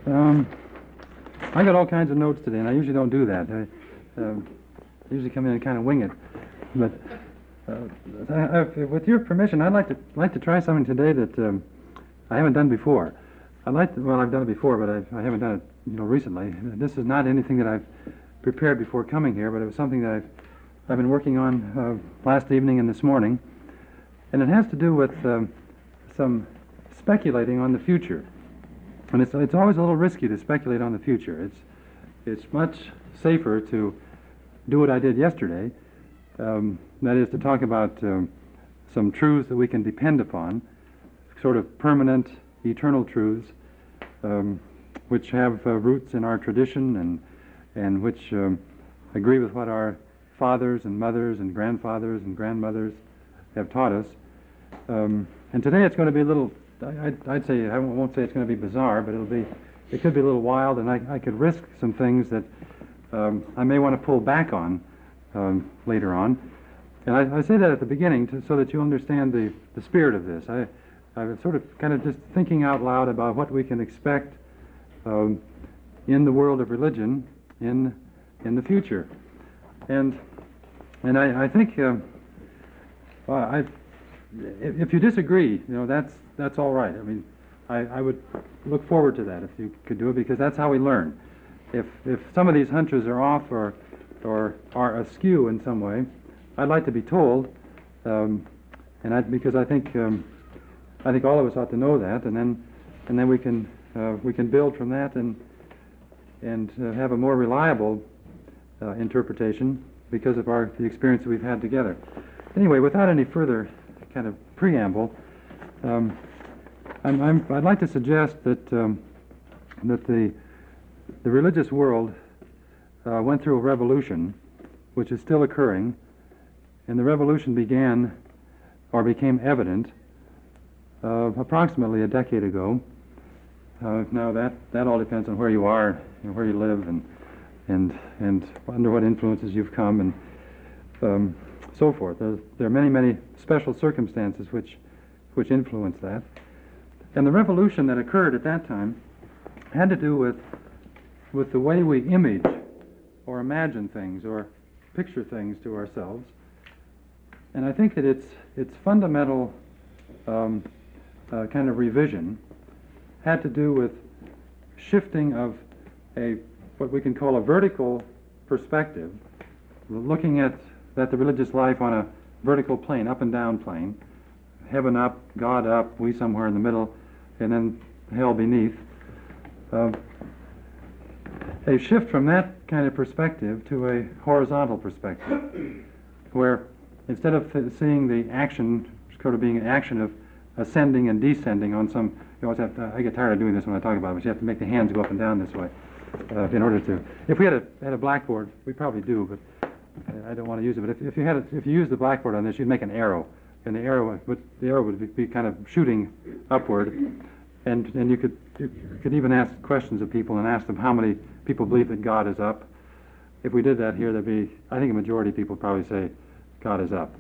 Um, I got all kinds of notes today, and I usually don't do that. I usually come in and kind of wing it. But with your permission, I'd like to try something today that I haven't done before. Well, I've done it before, but I haven't done it, recently. This is not anything that I've prepared before coming here, but it was something that I've been working on last evening and this morning, and it has to do with some speculating on the future. And it's always a little risky to speculate on the future. It's much safer to do what I did yesterday. That is to talk about some truths that we can depend upon, sort of permanent, eternal truths, which have roots in our tradition and which agree with what our fathers and mothers and grandfathers and grandmothers have taught us. And today it's going to be a little, I'd say, I won't say it's going to be bizarre, but it could be a little wild, and I could risk some things that I may want to pull back on later on. And I say that at the beginning so that you understand the spirit of this. I was sort of kind of just thinking out loud about what we can expect in the world of religion in the future. And I think if you disagree, that's all right. I mean, I would look forward to that if you could do it, because that's how we learn. If some of these hunches are off or are askew in some way, I'd like to be told, because I think all of us ought to know that, and then we can build from that and have a more reliable interpretation because of the experience that we've had together. Anyway, without any further kind of preamble, I'd like to suggest that the religious world went through a revolution, which is still occurring, and the revolution became evident approximately a decade ago. Now that all depends on where you are and where you live and under what influences you've come and so forth. There are many special circumstances which influence that. And the revolution that occurred at that time had to do with the way we image or imagine things or picture things to ourselves. And I think that its fundamental kind of revision had to do with shifting of what we can call a vertical perspective, looking at the religious life on a vertical plane, up and down plane, heaven up, God up, we somewhere in the middle, and then hell beneath. A shift from that kind of perspective to a horizontal perspective, where instead of seeing the action sort of being an action of ascending and descending on some, you always have to, I get tired of doing this when I talk about it, but you have to make the hands go up and down this way in order to. If we had a blackboard, we probably do, but I don't want to use it. But if you use the blackboard on this, you'd make an arrow, and the arrow would be kind of shooting upward, and you could even ask questions of people and ask them how many people believe that God is up. If we did that here, I think a majority of people probably say God is up.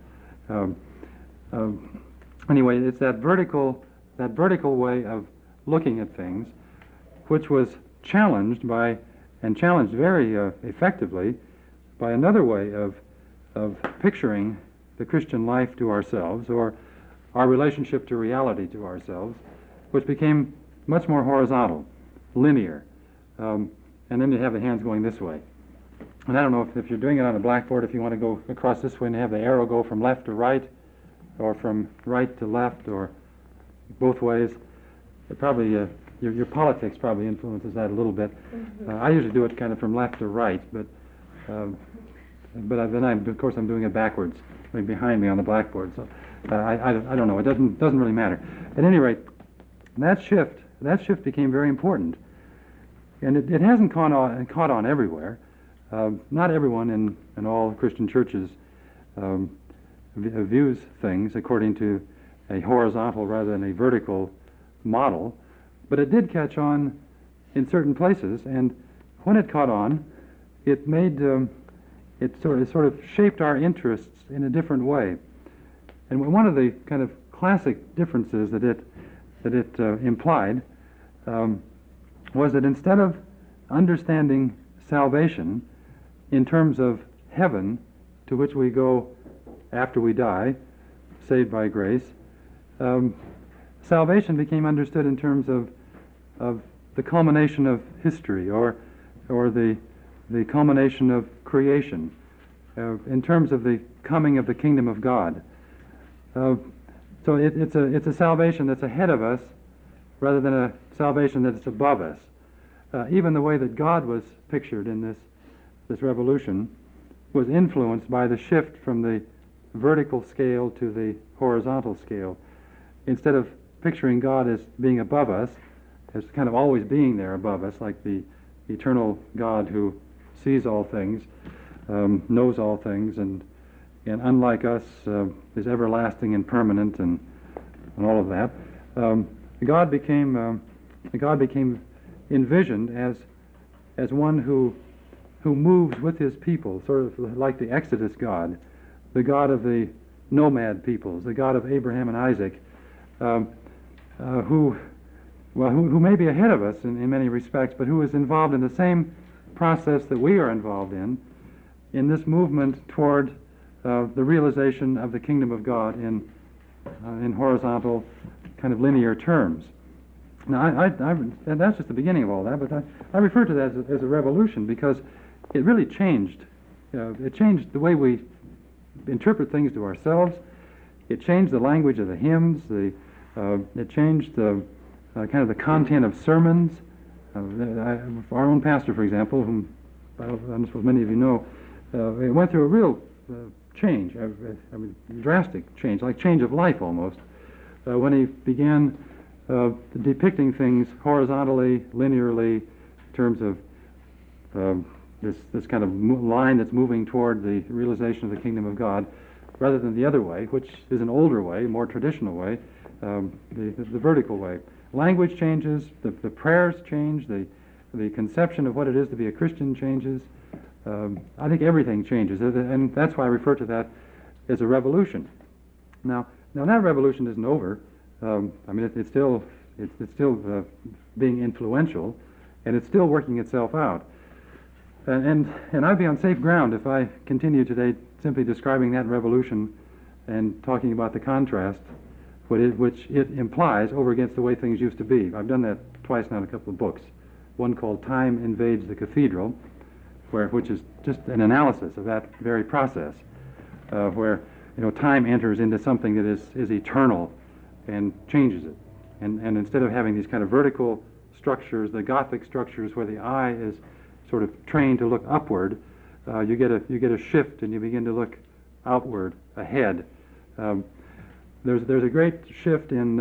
Anyway, it's that vertical way of looking at things, which was challenged very effectively by another way of picturing the Christian life to ourselves, or our relationship to reality to ourselves, which became much more horizontal, linear. And then you have the hands going this way. And I don't know if you're doing it on a blackboard, if you want to go across this way and have the arrow go from left to right, or from right to left, or both ways. It probably your politics probably influences that a little bit. Mm-hmm. I usually do it kind of from left to right, but then of course I'm doing it backwards, like behind me on the blackboard. So I don't know. It doesn't really matter. At any rate, that shift became very important, and it hasn't caught on everywhere. Not everyone in all Christian churches views things according to a horizontal rather than a vertical model, but it did catch on in certain places, and when it caught on, it made it sort of shaped our interests in a different way. And one of the kind of classic differences that it implied was that instead of understanding salvation in terms of heaven, to which we go after we die, saved by grace, salvation became understood in terms of the culmination of history, or the culmination of creation, in terms of the coming of the kingdom of God. So it's a salvation that's ahead of us rather than a salvation that's above us. Even the way that God was pictured in this revolution was influenced by the shift from the vertical scale to the horizontal scale. Instead of picturing God as being above us, as kind of always being there above us, like the eternal God who sees all things, knows all things, and unlike us is everlasting and permanent, and all of that. God became envisioned as one who moves with his people, sort of like the Exodus God, the God of the nomad peoples, the God of Abraham and Isaac, who may be ahead of us in many respects, but who is involved in the same process that we are involved in this movement toward the realization of the kingdom of God in horizontal, kind of linear terms. Now, and that's just the beginning of all that, but I refer to that as a revolution because it really changed. It changed the way we interpret things to ourselves. It changed the language of the hymns. It changed the kind of the content of sermons. Our own pastor, for example, whom I suppose many of you know, went through a real change, drastic change, like change of life almost, when he began depicting things horizontally, linearly, in terms of this kind of line that's moving toward the realization of the kingdom of God, rather than the other way, which is an older way, more traditional way, the vertical way. Language changes, the prayers change, the conception of what it is to be a Christian changes. I think everything changes, and that's why I refer to that as a revolution. Now that revolution isn't over. It's still being influential, and it's still working itself out. And I'd be on safe ground if I continue today simply describing that revolution and talking about the contrast which it implies over against the way things used to be. I've done that twice now in a couple of books. One called Time Invades the Cathedral, which is just an analysis of that very process, where time enters into something that is eternal and changes it. And instead of having these kind of vertical structures, the Gothic structures where the eye is sort of trained to look upward, you get a shift and you begin to look outward, ahead. There's a great shift in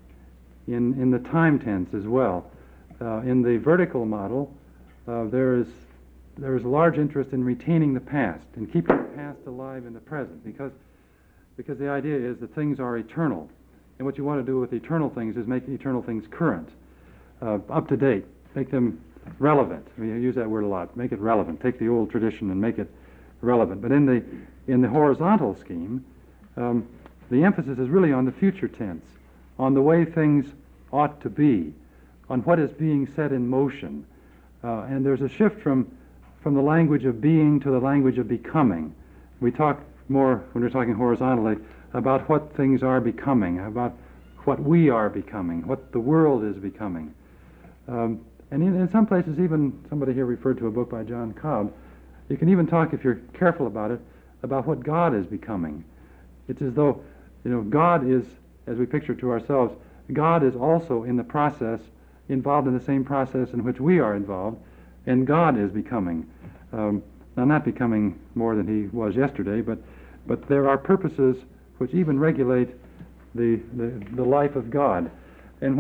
the time tense as well. In the vertical model, there is a large interest in retaining the past and keeping the past alive in the present, because the idea is that things are eternal, and what you want to do with eternal things is make eternal things current, up to date, make them relevant. I use that word a lot. Make it relevant. Take the old tradition and make it relevant. But in the horizontal scheme, the emphasis is really on the future tense, on the way things ought to be, on what is being set in motion. And there's a shift from the language of being to the language of becoming. We talk more, when we're talking horizontally, about what things are becoming, about what we are becoming, what the world is becoming. And in some places, even somebody here referred to a book by John Cobb, you can even talk, if you're careful about it, about what God is becoming. It's as though, God is, as we picture to ourselves, God is also in the process, involved in the same process in which we are involved, and God is becoming. Now, not becoming more than he was yesterday, but there are purposes which even regulate the life of God. And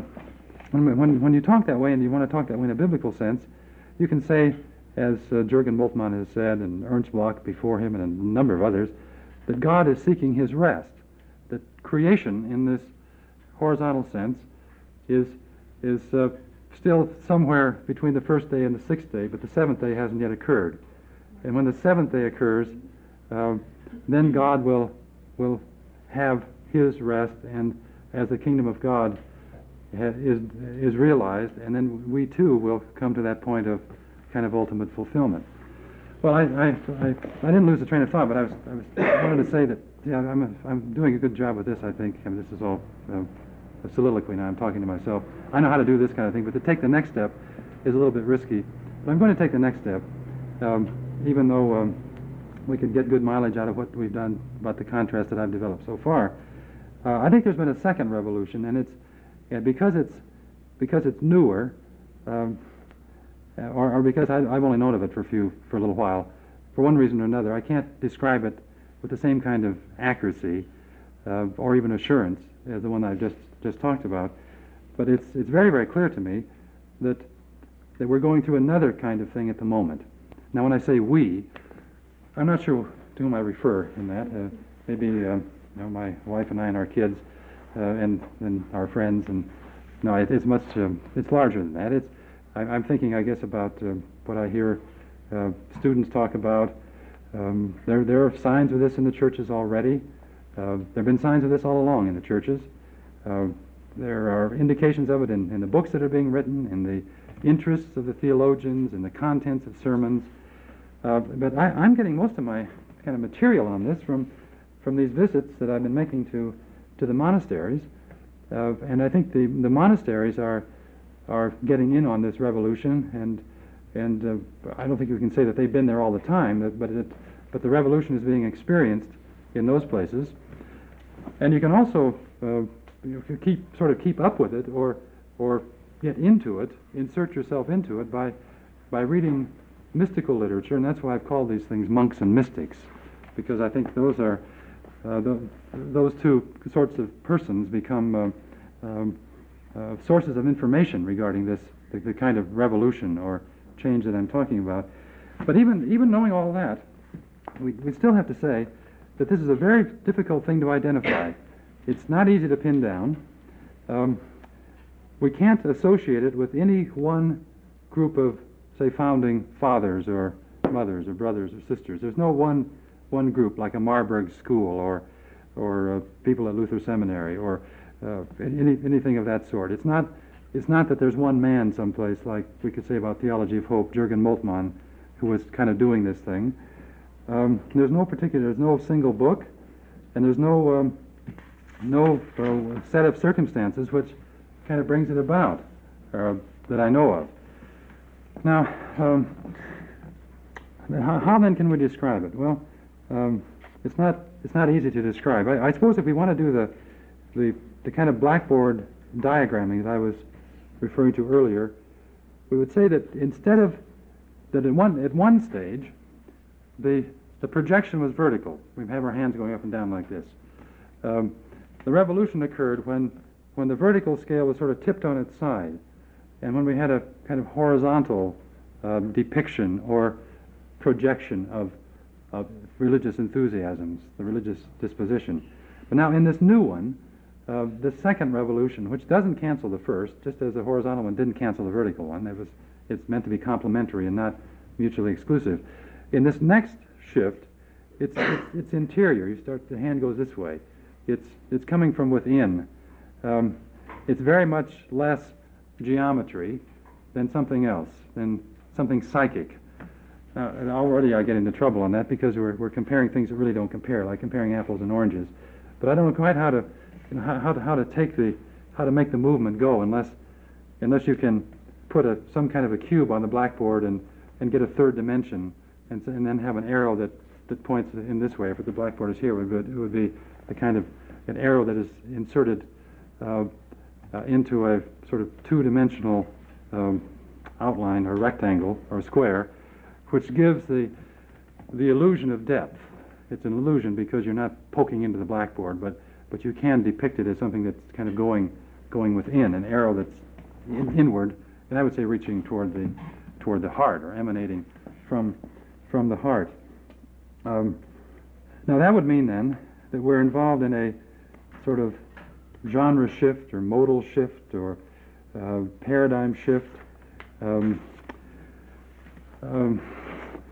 when you talk that way, and you want to talk that way in a biblical sense, you can say, as Jürgen Moltmann has said, and Ernst Bloch before him, and a number of others, that God is seeking his rest. That creation, in this horizontal sense, is still somewhere between the first day and the sixth day, but the seventh day hasn't yet occurred. And when the seventh day occurs, then God will have his rest, and as the kingdom of God is realized, and then we too will come to that point of kind of ultimate fulfillment. Well, I didn't lose the train of thought, but I wanted to say that yeah, I'm doing a good job with this. I think this is all a soliloquy now. I'm talking to myself. I know how to do this kind of thing, but to take the next step is a little bit risky. But I'm going to take the next step, even though we could get good mileage out of what we've done about the contrast that I've developed so far. I think there's been a second revolution, and because it's newer, or because I've only known of it for a little while. For one reason or another, I can't describe it with the same kind of accuracy or even assurance as the one I've just talked about. But it's very, very clear to me that we're going through another kind of thing at the moment. Now, when I say we, I'm not sure to whom I refer in that. Maybe my wife and I and our kids and our friends. And no, it's much. It's larger than that. I'm thinking, I guess, about what I hear students talk about. There are signs of this in the churches already. There have been signs of this all along in the churches. There are indications of it in the books that are being written, in the interests of the theologians, in the contents of sermons. But I'm getting most of my kind of material on this from these visits that I've been making to the monasteries. And I think the monasteries are getting in on this revolution, and I don't think you can say that they've been there all the time, but the revolution is being experienced in those places. And you can also keep up with it, or get into it, insert yourself into it by reading mystical literature, and that's why I've called these things monks and mystics, because I think those are those two sorts of persons become sources of information regarding the kind of revolution or change that I'm talking about. But even knowing all that, we still have to say that this is a very difficult thing to identify. It's not easy to pin down. We can't associate it with any one group of, say, founding fathers or mothers or brothers or sisters. There's no one group like a Marburg school or people at Luther Seminary or anything of that sort. It's not that there's one man someplace, like we could say about Theology of Hope, Jürgen Moltmann, who was kind of doing this thing. There's no single book, and there's no set of circumstances which kind of brings it about that I know of. Now, how then can we describe it? Well, it's not easy to describe. I suppose if we want to do the kind of blackboard diagramming that I was referring to earlier, we would say that instead of that at one stage the projection was vertical. We have our hands going up and down like this. The revolution occurred when the vertical scale was sort of tipped on its side, and when we had a kind of horizontal depiction or projection of religious enthusiasms, the religious disposition. But now in this new one, the second revolution, which doesn't cancel the first, just as the horizontal one didn't cancel the vertical one, it's meant to be complementary and not mutually exclusive. In this next shift, it's interior. The hand goes this way. It's coming from within. It's very much less geometry than something else, than something psychic. And already I get into trouble on that because we're comparing things that really don't compare, like comparing apples and oranges. But I don't know quite how to make the movement go unless you can put some kind of a cube on the blackboard and get a third dimension and then have an arrow that points in this way. If the blackboard is here, it would be a kind of an arrow that is inserted into a sort of two-dimensional outline or rectangle or square, which gives the illusion of depth. It's an illusion because you're not poking into the blackboard, but you can depict it as something that's kind of going within, an arrow that's inward, and I would say reaching toward the heart or emanating from the heart. Now that would mean then that we're involved in a sort of genre shift or modal shift or paradigm shift.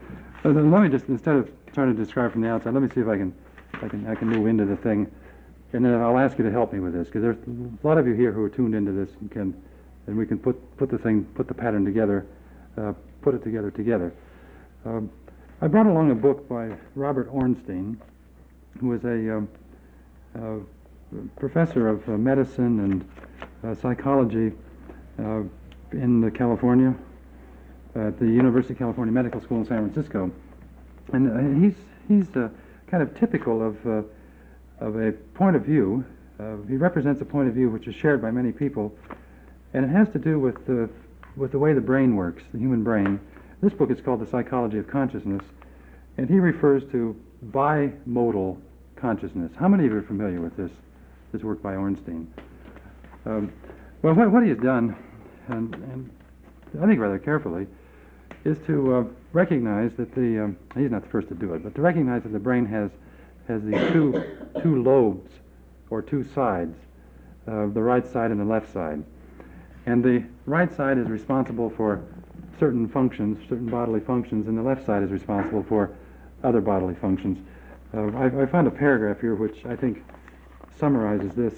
Let me just, instead of trying to describe from the outside, let me see if I can move into the thing and then I'll ask you to help me with this, because there's a lot of you here who are tuned into this and we can put the pattern together, put it together. I brought along a book by Robert Ornstein, who is a professor of medicine and psychology in California, at the University of California Medical School in San Francisco, and he's kind of typical of a point of view. He represents a point of view which is shared by many people, and it has to do with the way the brain works, the human brain. This book is called The Psychology of Consciousness, and he refers to bimodal consciousness. How many of you are familiar with this work by Ornstein? Well, what he has done, and I think rather carefully, is to recognize that he's not the first to do it, but to recognize that the brain has these two lobes, or two sides, the right side and the left side. And the right side is responsible for certain functions, certain bodily functions, and the left side is responsible for other bodily functions. I found a paragraph here which I think summarizes this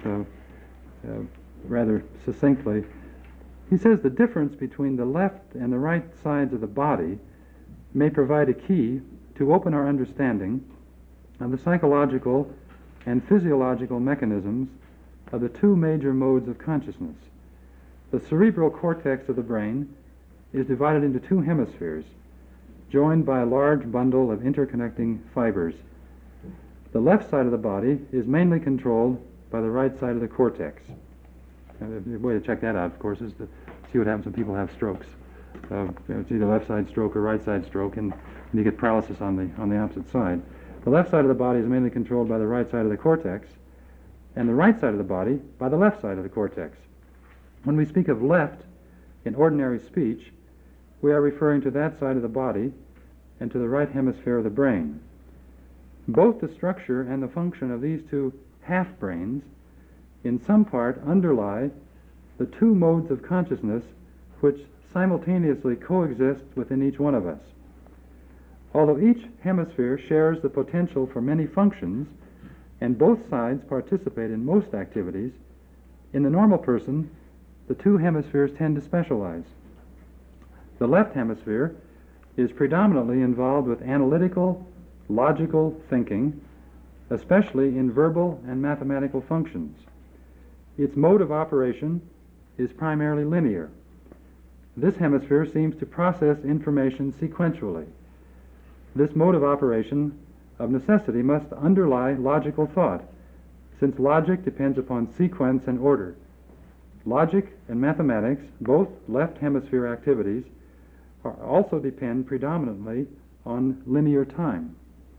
rather succinctly. He says the difference between the left and the right sides of the body may provide a key to open our understanding of the psychological and physiological mechanisms of the two major modes of consciousness. The cerebral cortex of the brain is divided into two hemispheres, joined by a large bundle of interconnecting fibers. The left side of the body is mainly controlled by the right side of the cortex. The way to check that out, of course, is to see what happens when people have strokes. It's either left side stroke or right side stroke, and you get paralysis on the opposite side. The left side of the body is mainly controlled by the right side of the cortex, and the right side of the body by the left side of the cortex. When we speak of left in ordinary speech, we are referring to that side of the body and to the right hemisphere of the brain. Both the structure and the function of these two half-brains in some part underlie the two modes of consciousness which simultaneously coexist within each one of us. Although each hemisphere shares the potential for many functions, and both sides participate in most activities, in the normal person, the two hemispheres tend to specialize. The left hemisphere is predominantly involved with analytical, logical thinking, especially in verbal and mathematical functions. Its mode of operation is primarily linear. This hemisphere seems to process information sequentially. This mode of operation of necessity must underlie logical thought, since logic depends upon sequence and order. Logic and mathematics, both left hemisphere activities, also depend predominantly on linear time.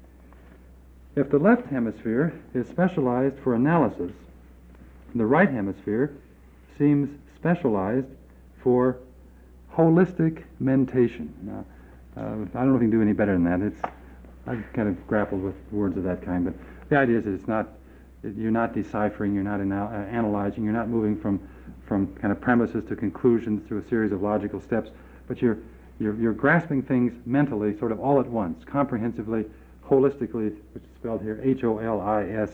If the left hemisphere is specialized for analysis, the right hemisphere seems specialized for holistic mentation. Now, I don't know if we can do any better than that. I've kind of grappled with words of that kind, but the idea is that you're not deciphering, you're not analyzing, you're not moving from kind of premises to conclusions through a series of logical steps, but you're grasping things mentally, sort of all at once, comprehensively, holistically, which is spelled here H-O-L-I-S.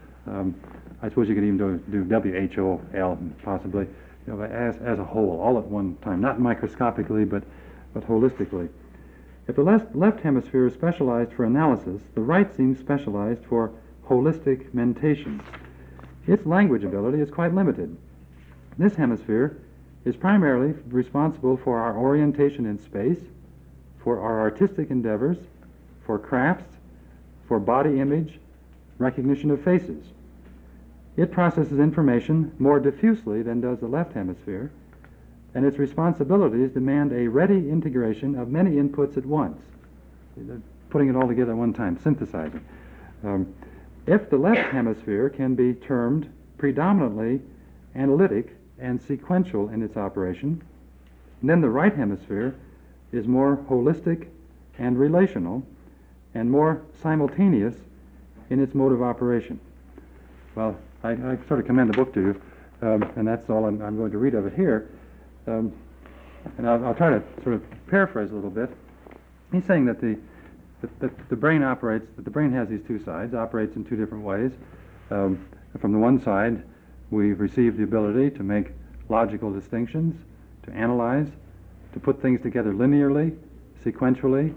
I suppose you could even do W-H-O-L possibly, as a whole, all at one time, not microscopically, but holistically. If the left hemisphere is specialized for analysis, the right seems specialized for holistic mentation. Its language ability is quite limited. This hemisphere is primarily responsible for our orientation in space, for our artistic endeavors, for crafts, for body image, recognition of faces. It processes information more diffusely than does the left hemisphere, and its responsibilities demand a ready integration of many inputs at once, putting it all together at one time, synthesizing. If the left hemisphere can be termed predominantly analytic and sequential in its operation, then the right hemisphere is more holistic and relational and more simultaneous in its mode of operation. Well, I sort of commend the book to you, and that's all I'm going to read of it here. And I'll try to sort of paraphrase a little bit. He's saying that the brain operates, that the brain has these two sides, operates in two different ways. From the one side, we've received the ability to make logical distinctions, to analyze, to put things together linearly, sequentially,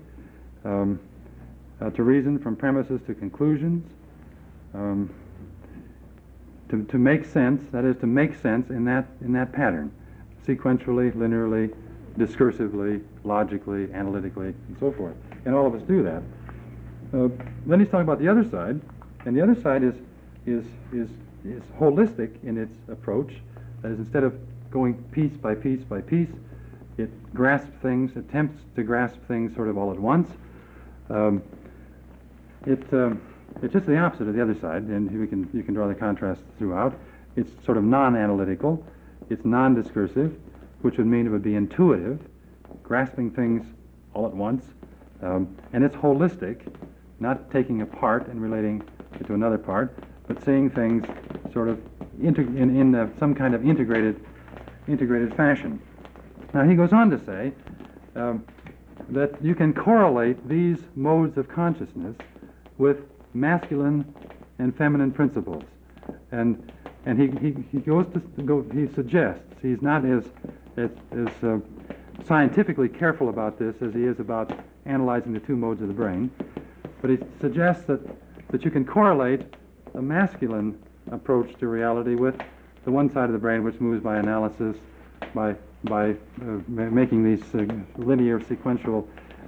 to reason from premises to conclusions, to make sense, that is, to make sense in that pattern, sequentially, linearly, discursively, logically, analytically, and so forth. And all of us do that. Then he's talking about the other side, and the other side is holistic in its approach. That is, instead of going piece by piece by piece, it grasps things, attempts to grasp things sort of all at once. It's just the opposite of the other side, and you can draw the contrast throughout. It's sort of non-analytical, it's non-discursive, which would mean it would be intuitive, grasping things all at once, and it's holistic, not taking a part and relating it to another part, but seeing things sort of in some kind of integrated fashion. Now he goes on to say that you can correlate these modes of consciousness with masculine and feminine principles, and he suggests he's not as scientifically careful about this as he is about analyzing the two modes of the brain, but he suggests that you can correlate a masculine approach to reality with the one side of the brain which moves by analysis, by making these linear sequential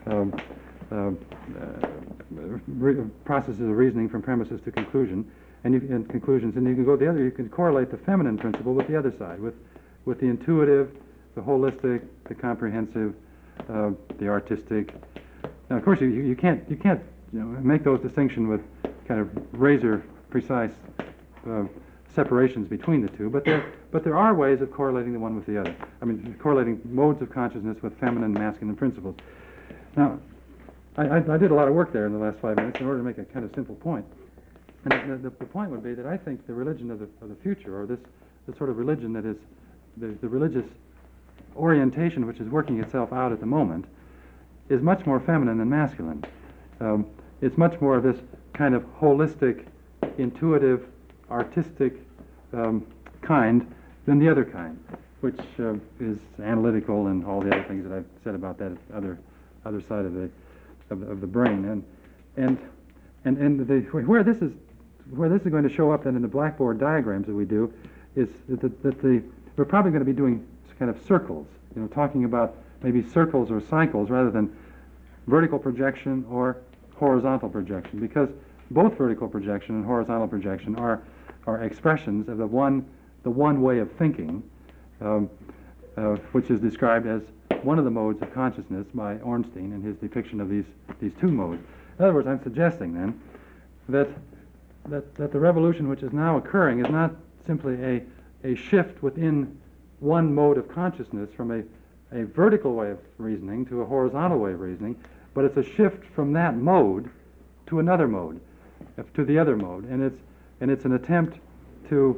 processes of reasoning from premises to conclusion and conclusions, and you can go the other. You can correlate the feminine principle with the other side, with the intuitive, the holistic, the comprehensive, the artistic. Now, of course, you can't make those distinctions with kind of razor precise separations between the two, but there are ways of correlating the one with the other. I mean, correlating modes of consciousness with feminine and masculine principles. Now, I did a lot of work there in the last 5 minutes in order to make a kind of simple point. And the point would be that I think the religion of the future, or this sort of religion that is the religious orientation which is working itself out at the moment, is much more feminine than masculine. It's much more of this kind of holistic, intuitive, artistic kind than the other kind, which is analytical and all the other things that I've said about that other side of the brain. And where this is going to show up then in the blackboard diagrams that we do is that we're probably going to be doing kind of circles, talking about maybe circles or cycles rather than vertical projection or horizontal projection, because both vertical projection and horizontal projection are expressions of the one way of thinking, which is described as one of the modes of consciousness by Ornstein in his depiction of these two modes. In other words, I'm suggesting then that the revolution which is now occurring is not simply a shift within one mode of consciousness from a vertical way of reasoning to a horizontal way of reasoning, but it's a shift from that mode to another mode, to the other mode, and it's an attempt to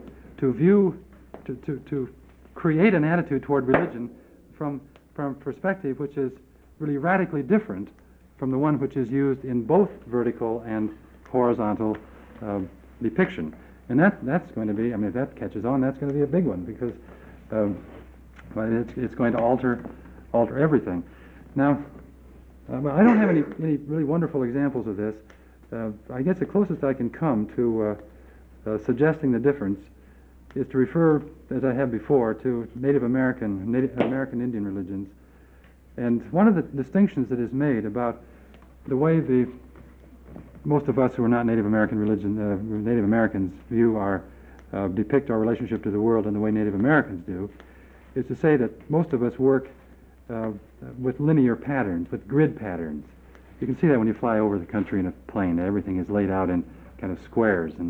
create an attitude toward religion from a perspective which is really radically different from the one which is used in both vertical and horizontal depiction. And that's going to be, I mean, if that catches on, that's going to be a big one, because it's going to alter everything. Now, I don't have any really wonderful examples of this. I guess the closest I can come to suggesting the difference is to refer, as I have before, to Native American Indian religions. And one of the distinctions that is made about the way most of us who are not Native American Native Americans depict our relationship to the world and the way Native Americans do, is to say that most of us work with linear patterns, with grid patterns. You can see that when you fly over the country in a plane. Everything is laid out in kind of squares, and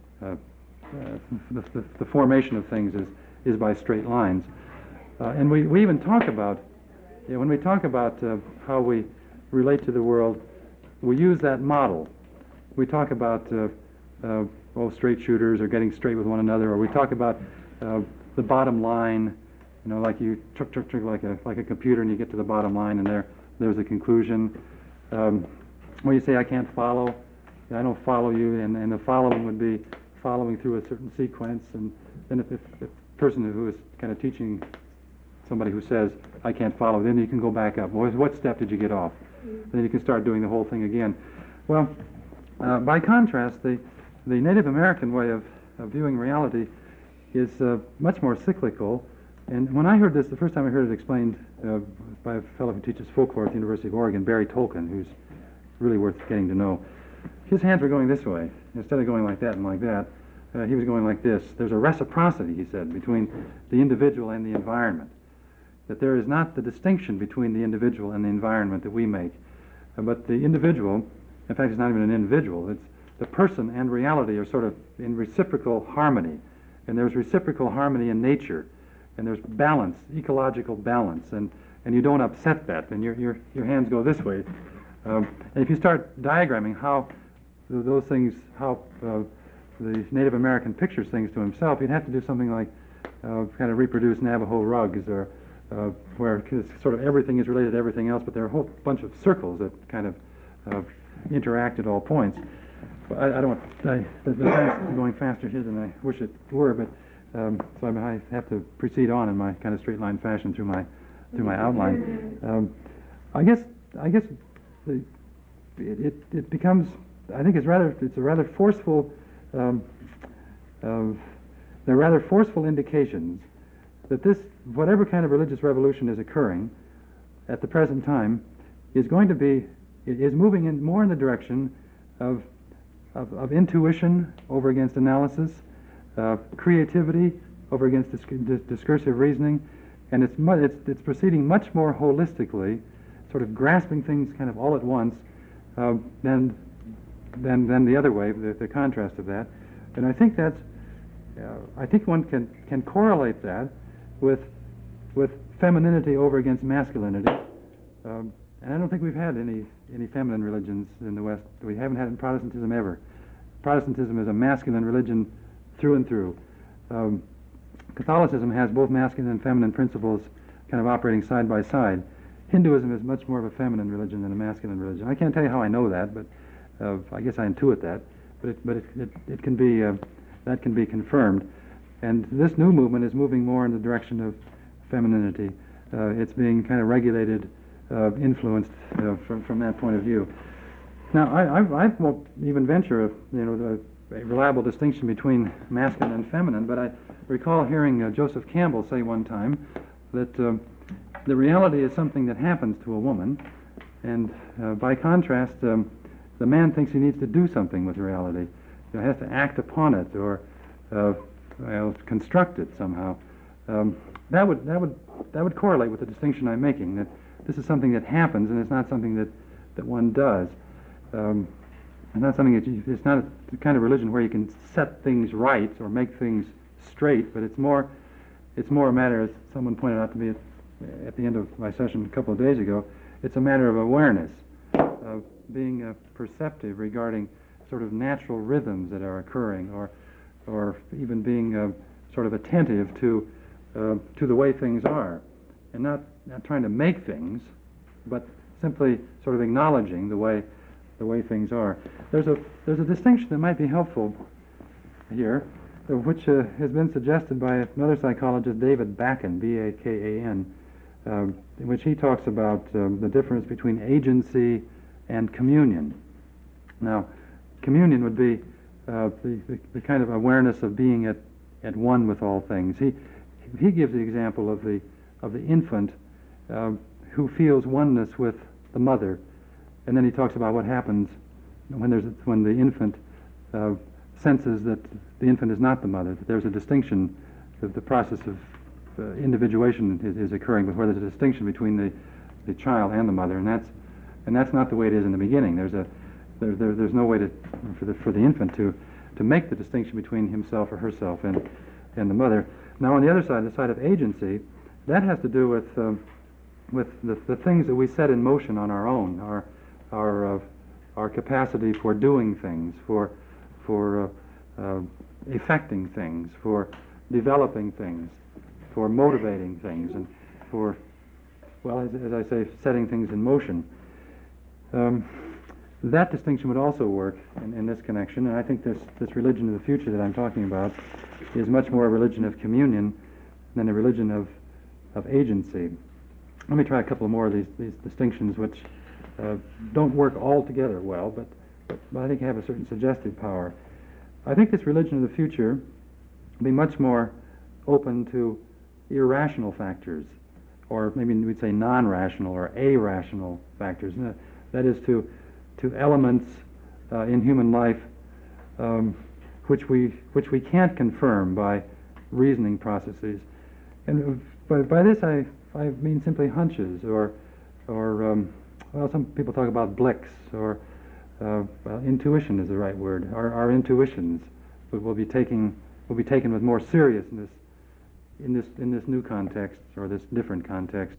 the formation of things is by straight lines. And we even talk about, when we talk about how we relate to the world, we use that model. We talk about straight shooters or getting straight with one another, or we talk about the bottom line, like you truck like a computer, and you get to the bottom line, and there's a conclusion. When you say I can't follow, I don't follow you, and the following would be following through a certain sequence, and then if the person who is kind of teaching somebody who says, I can't follow, then you can go back up. Well, what step did you get off? Then you can start doing the whole thing again. Well, by contrast, the Native American way of viewing reality is much more cyclical. And when I heard this, the first time I heard it explained by a fellow who teaches folklore at the University of Oregon, Barry Tolkien, who's really worth getting to know, his hands were going this way. Instead of going like that and like that, he was going like this. There's a reciprocity, he said, between the individual and the environment. That there is not the distinction between the individual and the environment that we make. But the individual, in fact, it's not even an individual, it's the person and reality are sort of in reciprocal harmony. And there's reciprocal harmony in nature. And there's balance, ecological balance. And you don't upset that. And your hands go this way. And if you start diagramming how those things, how the Native American pictures things to himself, you'd have to do something like kind of reproduce Navajo rugs, or where sort of everything is related to everything else, but there are a whole bunch of circles that kind of interact at all points. I don't want the time's going faster here than I wish it were, but so I have to proceed on in my kind of straight line fashion through my outline. I guess it becomes, I think it's a rather forceful. There are rather forceful indications that this, whatever kind of religious revolution is occurring at the present time, is moving in more in the direction of intuition over against analysis, creativity over against discursive reasoning, and it's proceeding much more holistically, sort of grasping things kind of all at once, than the other way, the contrast of that. And I think I think one can correlate that with femininity over against masculinity. And I don't think we've had any feminine religions in the West. We haven't had in Protestantism ever. Protestantism is a masculine religion through and through. Catholicism has both masculine and feminine principles kind of operating side by side. Hinduism is much more of a feminine religion than a masculine religion. I can't tell you how I know that, but I guess I intuit that. But it can be that can be confirmed. And this new movement is moving more in the direction of femininity. It's being kind of regulated, influenced from that point of view. Now, I won't even venture a reliable distinction between masculine and feminine, but I recall hearing Joseph Campbell say one time that the reality is something that happens to a woman, and by contrast, the man thinks he needs to do something with reality. He has to act upon it or construct it somehow. That would correlate with the distinction I'm making, that this is something that happens and it's not something that one does. It's not something it's not a kind of religion where you can set things right or make things straight, but it's more a matter, as someone pointed out to me at the end of my session a couple of days ago, it's a matter of awareness, of being perceptive regarding sort of natural rhythms that are occurring, or even being sort of attentive to the way things are, and not trying to make things, but simply sort of acknowledging the way things are. There's a distinction that might be helpful here, which has been suggested by another psychologist, David Bakan, B-A-K-A-N, in which he talks about the difference between agency and communion. Now, communion would be the kind of awareness of being at one with all things. He gives the example of the infant who feels oneness with the mother, and then he talks about what happens when the infant senses that the infant is not the mother, that there's a distinction, that the process of individuation is occurring, but where there's a distinction between the child and the mother, and that's not the way it is in the beginning. There's no way for the infant to make the distinction between himself or herself and the mother. Now, on the other side, the side of agency, that has to do with the things that we set in motion on our own, our capacity for doing things, for effecting things, for developing things, for motivating things, and for, well, as I say, setting things in motion. that distinction would also work in this connection, and I think this religion of the future that I'm talking about is much more a religion of communion than a religion of agency. Let me try a couple more of these distinctions, which don't work altogether well, but I think have a certain suggestive power. I think this religion of the future will be much more open to irrational factors, or maybe we'd say non-rational or irrational factors. That is to elements in human life which we can't confirm by reasoning processes. And by this I mean simply hunches, or well, some people talk about blicks, or well, intuition is the right word. Our intuitions will be taken with more seriousness in this new context, or this different context.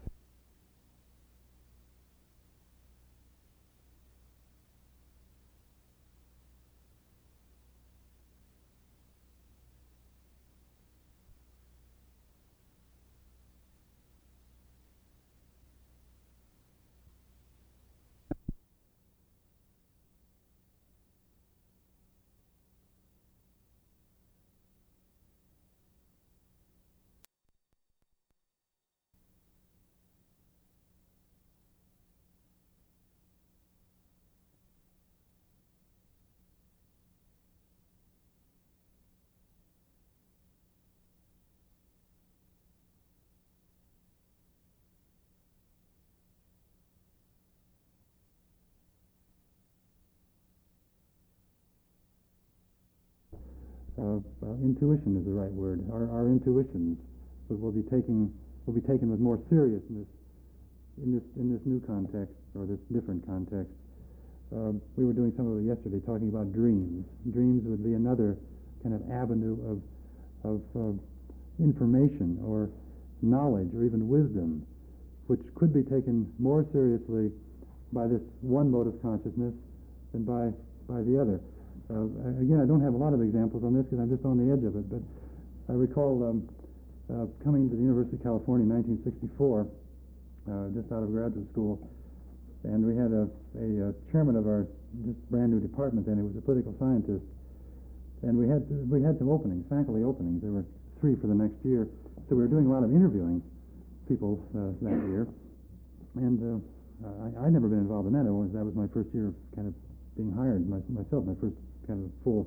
Intuition is the right word. Our intuitions will be taken with more seriousness in this new context, or this different context. We were doing some of it yesterday, talking about dreams. Dreams would be another kind of avenue of information or knowledge or even wisdom, which could be taken more seriously by this one mode of consciousness than by the other. Again, I don't have a lot of examples on this because I'm just on the edge of it, but I recall coming to the University of California in 1964, just out of graduate school, and we had a chairman of our just brand new department then. He was a political scientist, and we had some openings, faculty openings. There were 3 for the next year, so we were doing a lot of interviewing people that year, and I'd never been involved in that. That was my first year of kind of being hired myself, my first kind of full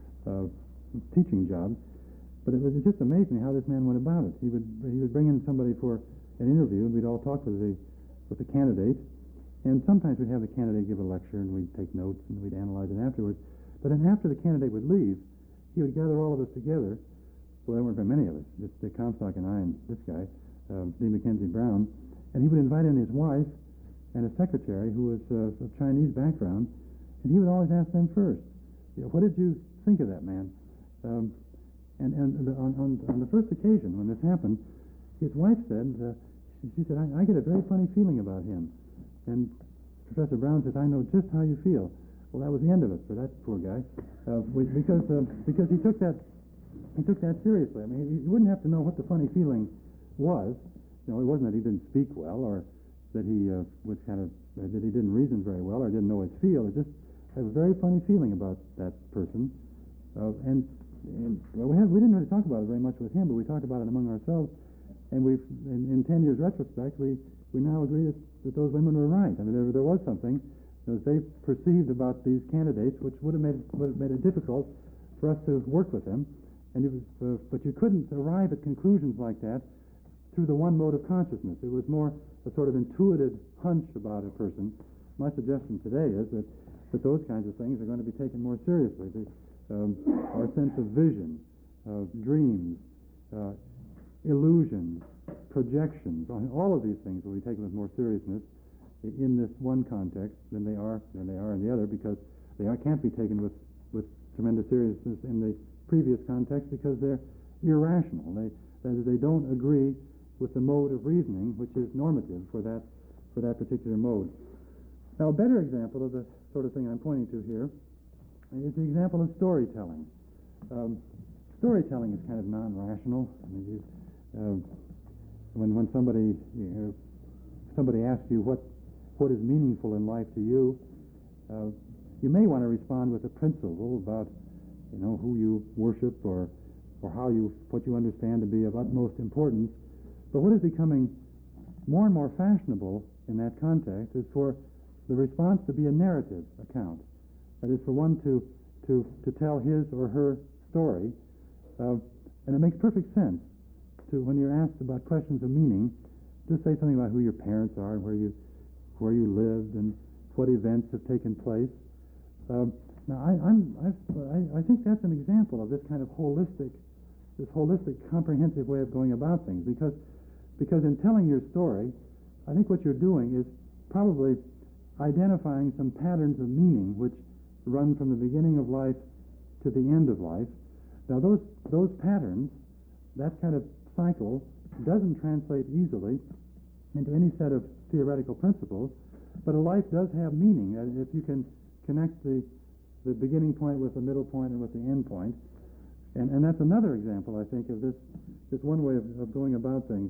teaching job. But it was just amazing how this man went about it. He would bring in somebody for an interview, and we'd all talk with the candidate. And sometimes we'd have the candidate give a lecture, and we'd take notes, and we'd analyze it afterwards. But then after the candidate would leave, he would gather all of us together. Well, there weren't very many of us. Just Dick Comstock and I and this guy, D. Mackenzie Brown. And he would invite in his wife and a secretary who was of Chinese background, and he would always ask them first, what did you think of that man? And on the first occasion when this happened, his wife said, she said, I get a very funny feeling about him. And Professor Brown says, I know just how you feel. Well, that was the end of it for that poor guy, because he took that seriously. I mean, you wouldn't have to know what the funny feeling was. It wasn't that he didn't speak well, or that he was that he didn't reason very well, or didn't know his feel. It just had a very funny feeling about that person. And well, we didn't really talk about it very much with him, but we talked about it among ourselves. And in 10 years retrospect, we now agree that those women were right. I mean, there was something that they perceived about these candidates which would have made it difficult for us to work with them. And but you couldn't arrive at conclusions like that through the one mode of consciousness. It was more a sort of intuitive hunch about a person. My suggestion today is that those kinds of things are going to be taken more seriously. Our sense of vision, dreams, illusions, projections, all of these things will be taken with more seriousness in this one context than they are in the other, because they can't be taken with tremendous seriousness in the previous context because they're irrational. They don't agree with the mode of reasoning which is normative for that particular mode. Now, a better example of the sort of thing I'm pointing to here is the example of storytelling. Storytelling is kind of non-rational. I mean, when somebody asks you what is meaningful in life to you, You may want to respond with a principle about, who you worship or what you understand to be of utmost importance. But what is becoming more and more fashionable in that context is for the response to be a narrative account. That is, for one to tell his or her story, and it makes perfect sense to, when you're asked about questions of meaning, just say something about who your parents are and where you lived and what events have taken place. Now, I think that's an example of this kind of holistic, comprehensive way of going about things. Because in telling your story, I think what you're doing is probably identifying some patterns of meaning which run from the beginning of life to the end of life. Now, those patterns, that kind of cycle, doesn't translate easily into any set of theoretical principles, but a life does have meaning if you can connect the beginning point with the middle point and with the end point. And that's another example, I think, of this one way of going about things.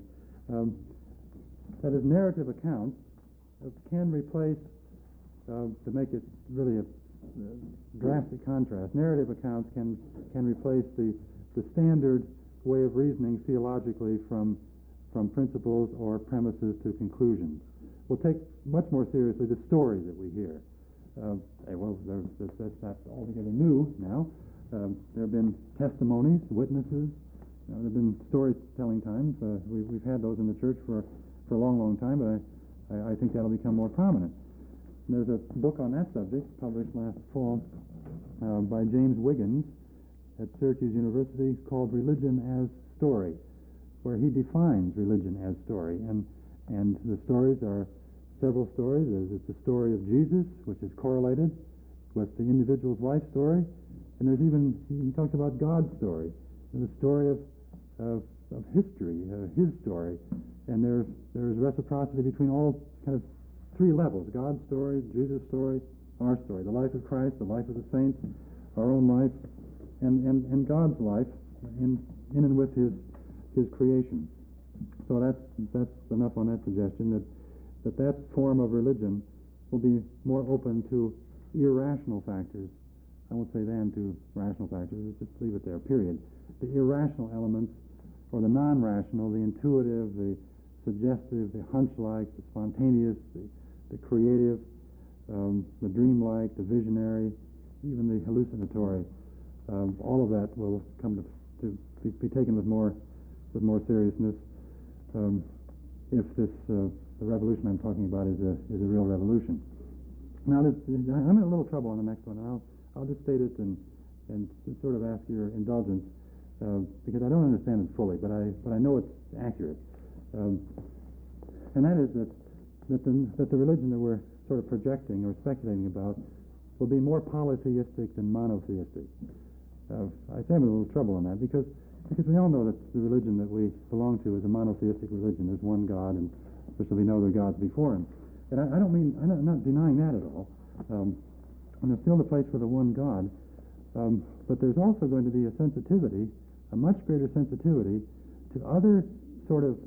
That is, narrative accounts can replace, to make it really a drastic contrast, narrative accounts can replace the standard way of reasoning theologically from principles or premises to conclusions. We'll take much more seriously the stories that we hear. That's not altogether new now. There have been testimonies, witnesses. There have been storytelling times. We've had those in the church for a long, long time, but I think that'll become more prominent. And there's a book on that subject published last fall by James Wiggins at Syracuse University called Religion as Story, where he defines religion as story. And the stories are several stories. It's the story of Jesus, which is correlated with the individual's life story. And there's even, he talks about God's story, the story of history, his story. And there's reciprocity between all kind of three levels: God's story, Jesus' story, our story, the life of Christ, the life of the saints, our own life, and God's life in and with his creation. So that's enough on that suggestion, that form of religion will be more open to irrational factors. I won't say than to rational factors, just leave it there, period. The irrational elements, or the non-rational, the intuitive, the suggestive, the hunch-like, the spontaneous, the creative, the dreamlike, the visionary, even the hallucinatory, all of that will come to be taken with more seriousness if the revolution I'm talking about is a real revolution. Now, I'm in a little trouble on the next one. I'll just state it and sort of ask your indulgence because I don't understand it fully, but I know it's accurate. And that is that the religion that we're sort of projecting or speculating about will be more polytheistic than monotheistic. I say I'm in a little trouble on that because we all know that the religion that we belong to is a monotheistic religion. There's one God, and there shall be no other gods before him. And I'm not denying that at all. And there's still a place for the one God. But there's also going to be a sensitivity, a much greater sensitivity to other sort of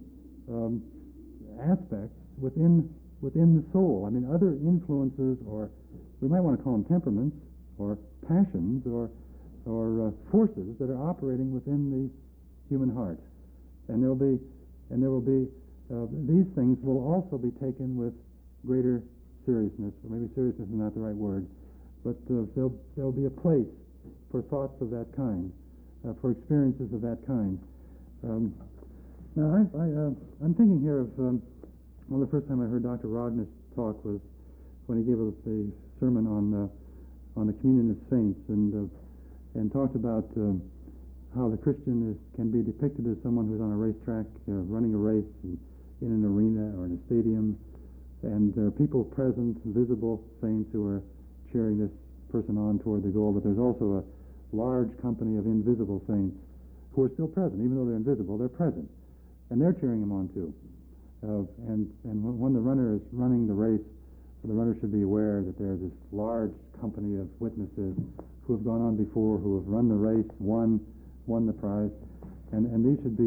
aspects within the soul. I mean, other influences, or we might want to call them temperaments, or passions, or forces that are operating within the human heart. And there will be these things will also be taken with greater seriousness, or maybe seriousness is not the right word, but there'll be a place for thoughts of that kind, for experiences of that kind. Now, I'm thinking here of, the first time I heard Dr. Rognus talk was when he gave us a sermon on the communion of saints, and talked about how the Christian can be depicted as someone who's on a racetrack, running a race in an arena or in a stadium, and there are people present, visible saints who are cheering this person on toward the goal, but there's also a large company of invisible saints who are still present. Even though they're invisible, they're present, and they're cheering him on too. And when the runner is running the race, the runner should be aware that there's this large company of witnesses who have gone on before, who have run the race, won the prize, and these should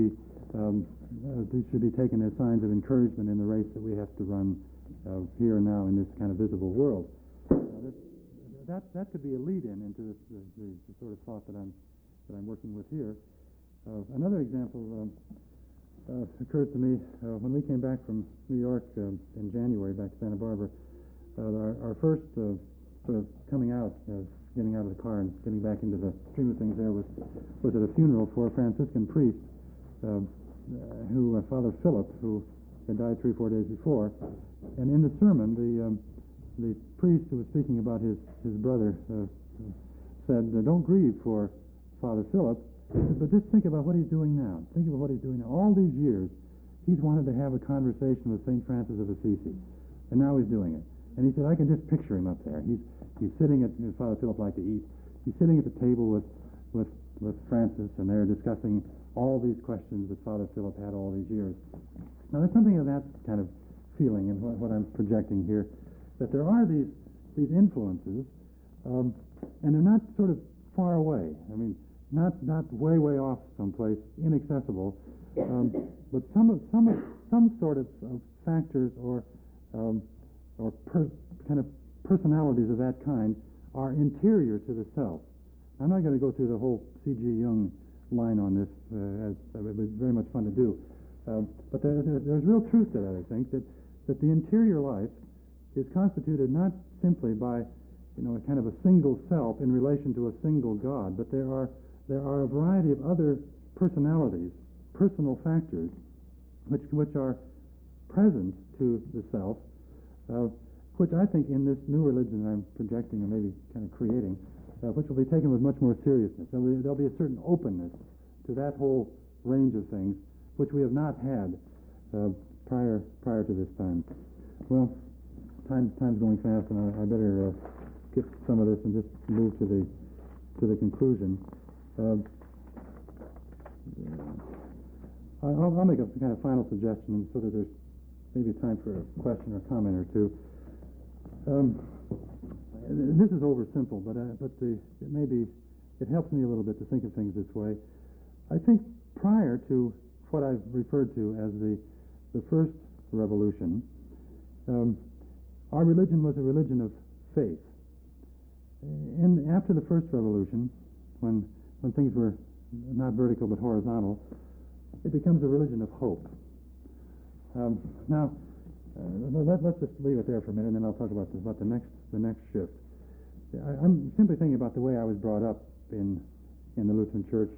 be taken as signs of encouragement in the race that we have to run here and now in this kind of visible world. that could be a lead-in into this, the sort of thought that I'm working with here. Another example occurred to me when we came back from New York in January, back to Santa Barbara. Our first sort of coming out, getting out of the car and getting back into the stream of things there was at a funeral for a Franciscan priest, Father Philip, who had died 3 or 4 days before. And in the sermon, the priest who was speaking about his brother said, "Don't grieve for Father Philip, but just think about what he's doing now. Think about what he's doing now. All these years, he's wanted to have a conversation with St. Francis of Assisi, and now he's doing it." And he said, "I can just picture him up there. He's sitting at, Father Philip liked to eat. He's sitting at the table with Francis, and they're discussing all these questions that Father Philip had all these years." Now, there's something of that kind of feeling in what I'm projecting here, that there are these influences, and they're not sort of far away. I mean, not way off someplace, inaccessible, but some sort of factors or kind of personalities of that kind are interior to the self. I'm not going to go through the whole C.G. Jung line on this, as it was very much fun to do, but there's real truth to that. I think that the interior life is constituted not simply by a kind of a single self in relation to a single God, but there are a variety of other personalities, personal factors, which are present to the self, which I think in this new religion that I'm projecting and maybe kind of creating, which will be taken with much more seriousness. There'll be a certain openness to that whole range of things, which we have not had prior to this time. Well, time's going fast, and I better skip some of this and just move to the conclusion. I'll make a kind of final suggestion so that there's maybe time for a question or comment or two. This is oversimple, but it helps me a little bit to think of things this way. I think prior to what I've referred to as the first revolution, our religion was a religion of faith. And after the first revolution, when things were not vertical but horizontal, it becomes a religion of hope. Now, let's just leave it there for a minute, and then I'll talk about the next shift. I'm simply thinking about the way I was brought up in the Lutheran Church,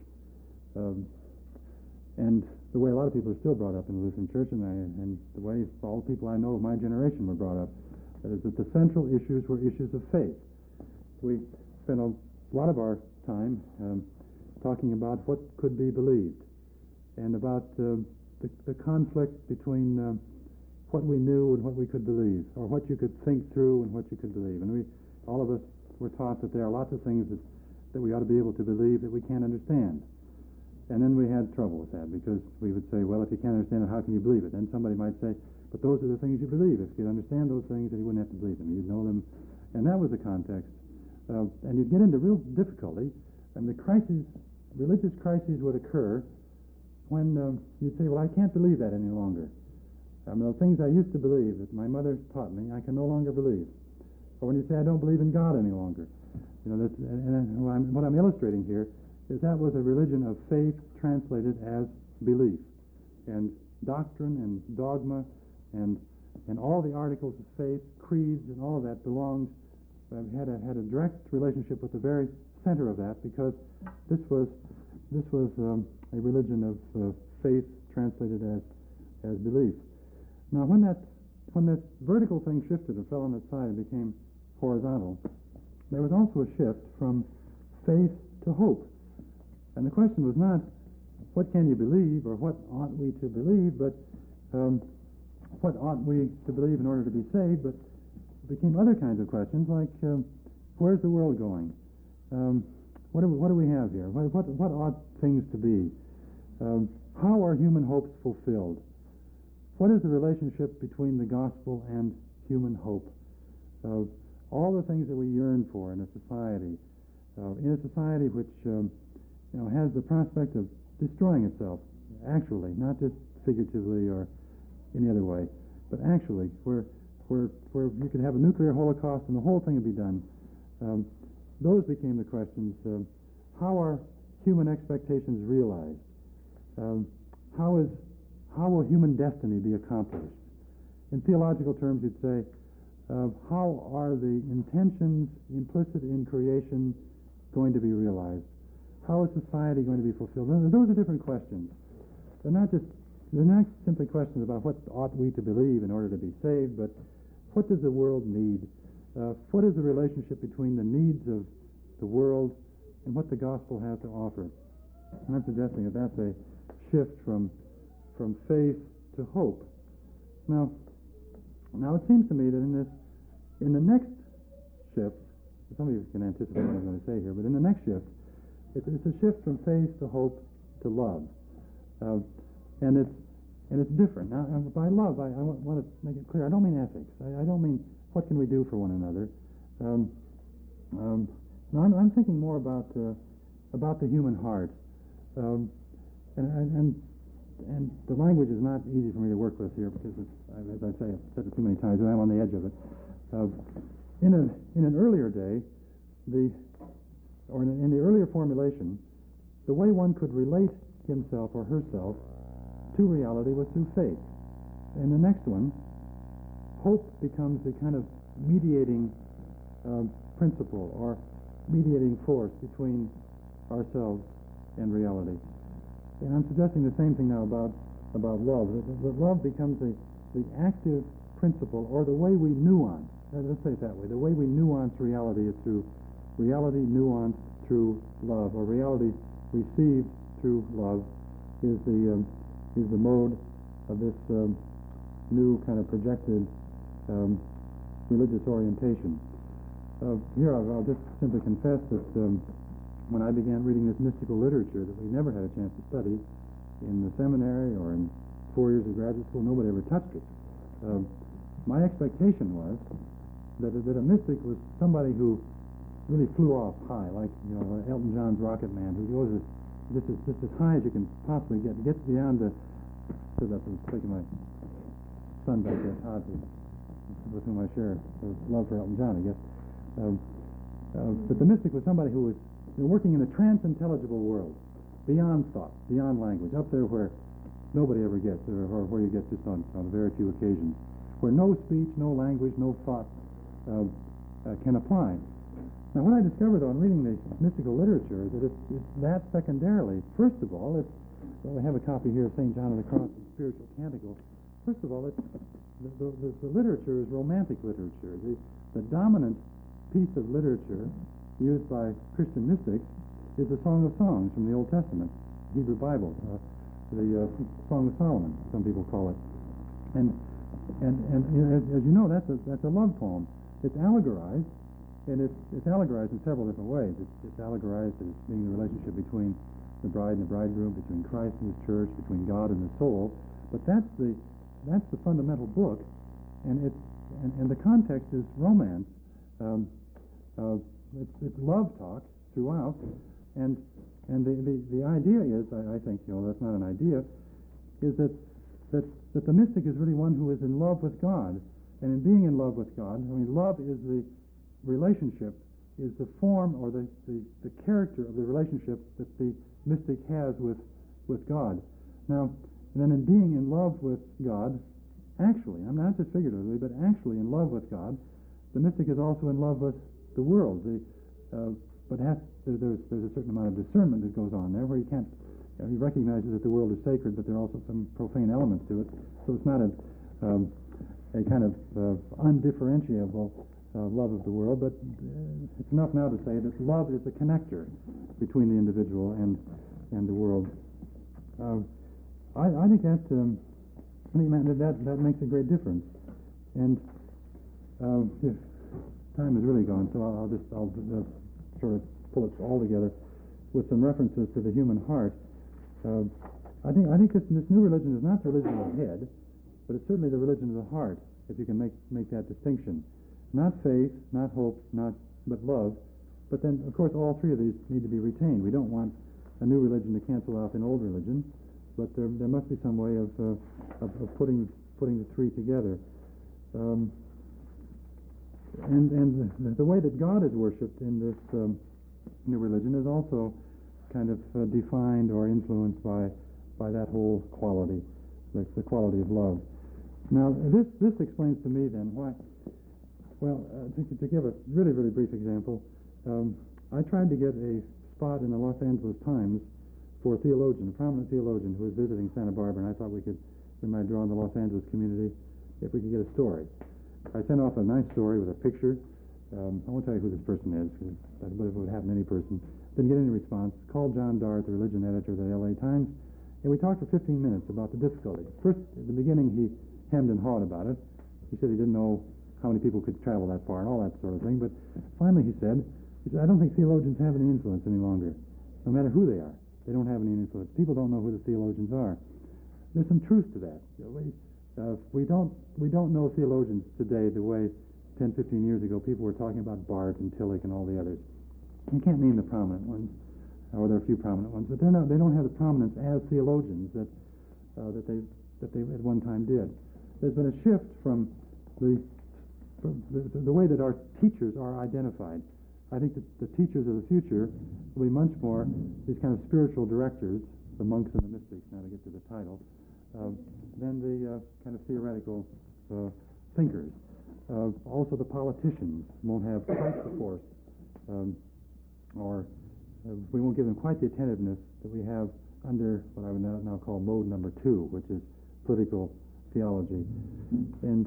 and the way a lot of people are still brought up in the Lutheran Church, and the way all the people I know of my generation were brought up. That is, that the central issues were issues of faith. We spent a lot of our time talking about what could be believed, and about the conflict between what we knew and what we could believe, or what you could think through and what you could believe. And all of us were taught that there are lots of things that we ought to be able to believe that we can't understand. And then we had trouble with that, because we would say, well, if you can't understand it, how can you believe it? Then somebody might say, but those are the things you believe. If you could understand those things, then you wouldn't have to believe them. You'd know them. And that was the context. And you'd get into real difficulty, and religious crises would occur when you'd say, well, I can't believe that any longer. The things I used to believe that my mother taught me, I can no longer believe. Or when you say, I don't believe in God any longer. What I'm illustrating here is that was a religion of faith translated as belief. And doctrine and dogma and all the articles of faith, creeds, and all of that belonged, had a direct relationship with the very center of that, because this was a religion of faith translated as belief. Now, when that vertical thing shifted and fell on its side and became horizontal, there was also a shift from faith to hope. And the question was not, what can you believe, or what ought we to believe, but what ought we to believe in order to be saved, but it became other kinds of questions like, where's the world going? What do we have here? What ought things to be? How are human hopes fulfilled? What is the relationship between the gospel and human hope? All the things that we yearn for in a society which has the prospect of destroying itself, actually, not just figuratively or any other way, but actually, where you could have a nuclear holocaust and the whole thing would be done. Those became the questions. How are human expectations realized? How will human destiny be accomplished? In theological terms, you'd say, how are the intentions implicit in creation going to be realized? How is society going to be fulfilled? Those are different questions. They're not simply questions about what ought we to believe in order to be saved, but what does the world need? What is the relationship between the needs of the world and what the gospel has to offer? And I'm suggesting that that's a shift from faith to hope. Now it seems to me that in the next shift, some of you can anticipate what I'm going to say here, but in the next shift, it's a shift from faith to hope to love, and it's different. Now, by love, I want to make it clear. I don't mean ethics. I don't mean what can we do for one another. No, I'm thinking more about the human heart, and the language is not easy for me to work with here because, as I say, I've said it too many times, and I'm on the edge of it. In an earlier day, in the earlier formulation, the way one could relate himself or herself to reality was through faith. In the next one, hope becomes the kind of mediating principle or mediating force between ourselves and reality. And I'm suggesting the same thing now about love. That love becomes the active principle, or the way we nuance. Let's say it that way. The way we nuance reality is through reality nuanced through love, or reality received through love, is the mode of this new kind of projected religious orientation. Here I'll just simply confess that when I began reading this mystical literature that we never had a chance to study in the seminary or in 4 years of graduate school, nobody ever touched it. My expectation was that a mystic was somebody who really flew off high, like Elton John's Rocket Man, who goes just as high as you can possibly get. He gets beyond the. I'm taking my son back there, Todd, with whom I share love for Elton John, I guess. But the mystic was somebody who was working in a trans-intelligible world, beyond thought, beyond language, up there where nobody ever gets, or where you get just on very few occasions, where no speech, no language, no thought can apply. Now, what I discovered on reading the mystical literature is that it's that secondarily. First of all, we have a copy here of St. John of the Cross and Spiritual Canticle. First of all, the literature is romantic literature. The dominant piece of literature used by Christian mystics is the Song of Songs from the Old Testament, Hebrew Bible, the Song of Solomon, some people call it. And as you know, that's a love poem. It's allegorized, and it's allegorized in several different ways. It's allegorized as being the relationship between the bride and the bridegroom, between Christ and His church, between God and the soul. But that's the fundamental book, and the context is romance. It's love talk throughout, and the idea is, I think, that's not an idea, is that the mystic is really one who is in love with God, and in being in love with God, love is the relationship, is the form or the character of the relationship that the mystic has with God. Now, and then in being in love with God, actually, I'm not just figuratively, but actually in love with God, the mystic is also in love with the world. But there's a certain amount of discernment that goes on there, where he can't. He recognizes that the world is sacred, but there are also some profane elements to it. So it's not a kind of undifferentiable love of the world, but it's enough now to say that love is the connector between the individual and the world. I think that makes a great difference. And if time is really gone, so I'll sort of pull it all together with some references to the human heart. I think this new religion is not the religion of the head, but it's certainly the religion of the heart, if you can make that distinction. Not faith, not hope, but love. But then, of course, all three of these need to be retained. We don't want a new religion to cancel out an old religion, but there must be some way of putting the three together. And the way that God is worshipped in this new religion is also kind of defined or influenced by that whole quality, the quality of love. Now, this explains to me then why. Well, to give a really, really brief example, I tried to get a spot in the Los Angeles Times for a theologian, a prominent theologian who was visiting Santa Barbara, and I thought we might draw on the Los Angeles community if we could get a story. I sent off a nice story with a picture. I won't tell you who this person is, but it would happen to any person. Didn't get any response. Called John Dart, the religion editor of the LA Times, and we talked for 15 minutes about the difficulty. First, at the beginning, he hemmed and hawed about it. He said he didn't know how many people could travel that far and all that sort of thing. But finally he said, I don't think theologians have any influence any longer. No matter who they are, they don't have any influence. People don't know who the theologians are. There's some truth to that. We don't know theologians today the way 10, 15 years ago people were talking about Barth and Tillich and all the others. You can't name the prominent ones, or there are a few prominent ones, but they don't have the prominence as theologians that they at one time did. There's been a shift from the way that our teachers are identified. I think that the teachers of the future will be much more these kind of spiritual directors, the monks and the mystics, now to get to the title, than the kind of theoretical thinkers. Also, the politicians won't have quite the force, or we won't give them quite the attentiveness that we have under what I would now call mode number 2, which is political theology. And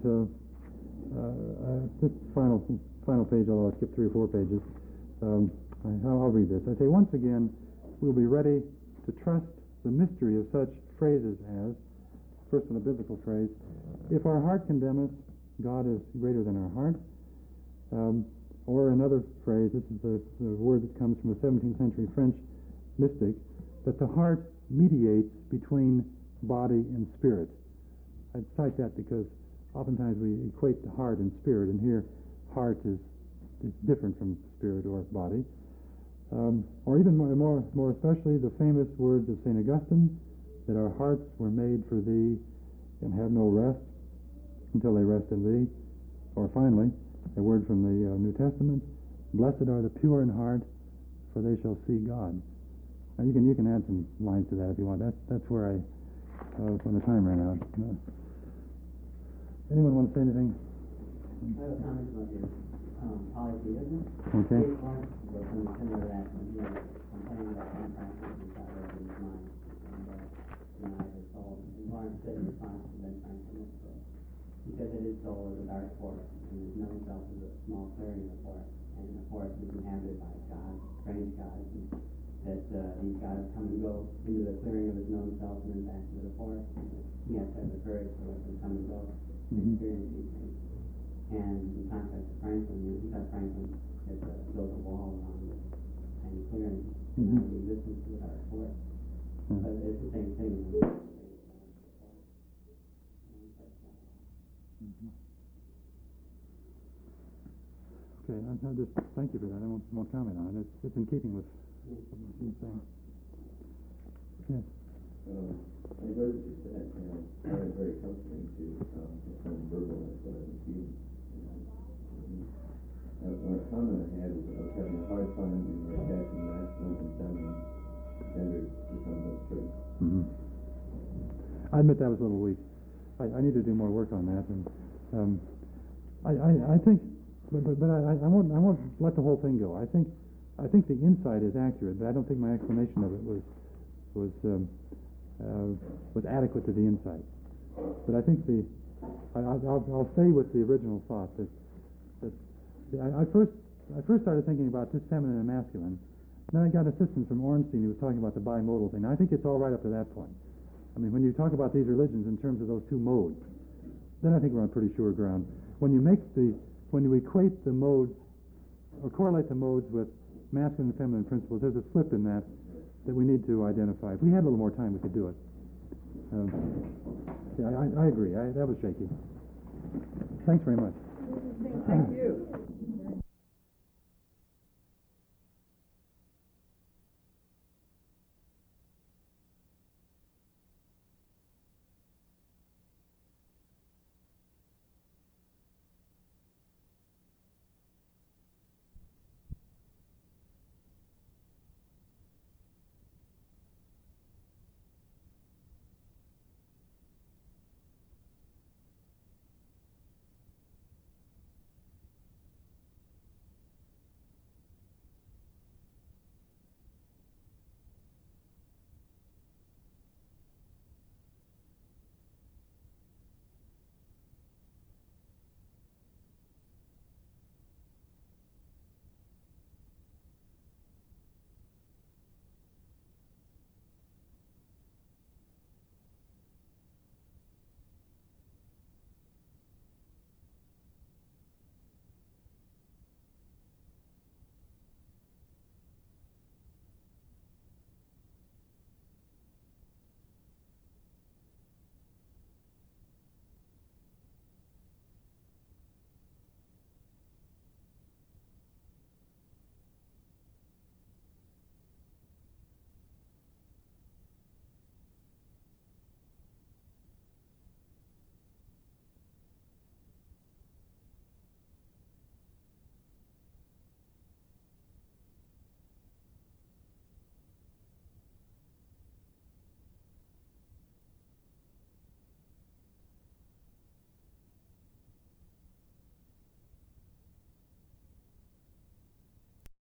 this final page, although I'll skip 3 or 4 pages, I'll read this. I say, once again, we'll be ready to trust the mystery of such phrases as, first one, a biblical phrase, if our heart condemneth, God is greater than our heart. Or another phrase, this is the word that comes from a 17th century French mystic, that the heart mediates between body and spirit. I'd cite that because oftentimes we equate the heart and spirit, and here heart is different from spirit or body. Or even more especially the famous words of St. Augustine, that our hearts were made for thee and have no rest until they rest in thee. Or finally, a word from the New Testament, blessed are the pure in heart, for they shall see God. Now you can add some lines to that if you want. That's where when the time ran out. Anyone want to say anything? I have a comment about your polytheism. Okay. It was something similar to that when he was complaining about some practice and got rid of his mind and denied his soul. And Lawrence said in response to Ben Franklin, he said that his soul is a dark forest, and his known self is a small clearing in the forest, and the forest is inhabited by gods, strange gods, and that these gods come and go into the clearing of his known self and then back into the forest. And he has to have the courage to let them come and go to experience these things. And in contrast to Franklin, he thought Franklin had built a wall around this tiny clearing, and the existence of the dark forest. But it's the same thing. Okay, I'll just thank you for that. I won't comment on it. It's in keeping with what you're saying. Yes. I agree with you that I find it very comforting to verbalize what I was feeling. One comment I had was I was having a hard time attaching masculine and feminine genders to some of those traits. I admit that was a little weak. I need to do more work on that, and I think, but I won't let the whole thing go. I think the insight is accurate, but I don't think my explanation of it was adequate to the insight. But I think I'll stay with the original thought that I first started thinking about this feminine and masculine. Then I got assistance from Ornstein, who was talking about the bimodal thing. Now, I think it's all right up to that point. I mean, when you talk about these religions in terms of those two modes, then I think we're on pretty sure ground. When you equate the modes or correlate the modes with masculine and feminine principles, there's a slip in that we need to identify. If we had a little more time, we could do it. Yeah, I agree. That was shaky. Thanks very much. Thank you.